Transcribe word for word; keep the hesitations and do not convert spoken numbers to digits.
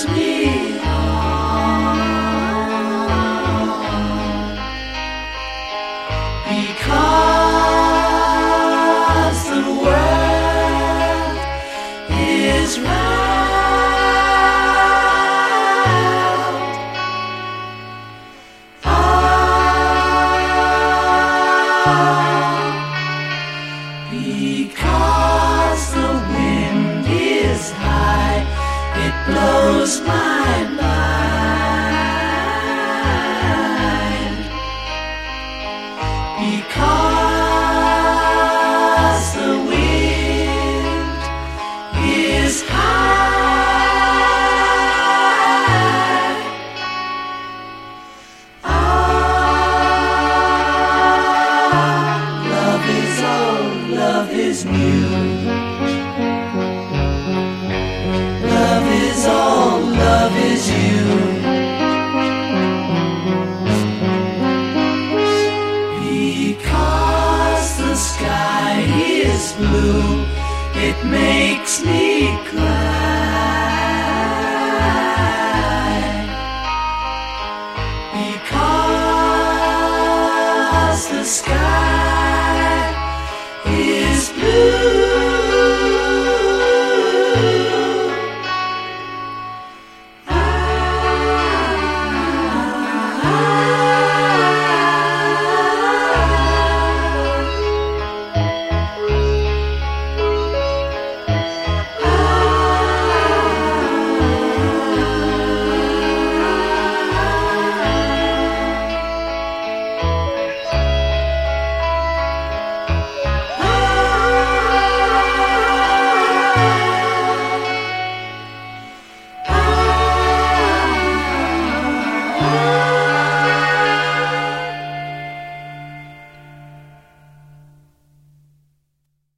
blows me on, because the world is round. Ah, because the wind is high, it blows my mind. Because the wind is high. Ah, love is old, love is new. Love is all, love is you. Because the sky is blue, it makes me cry.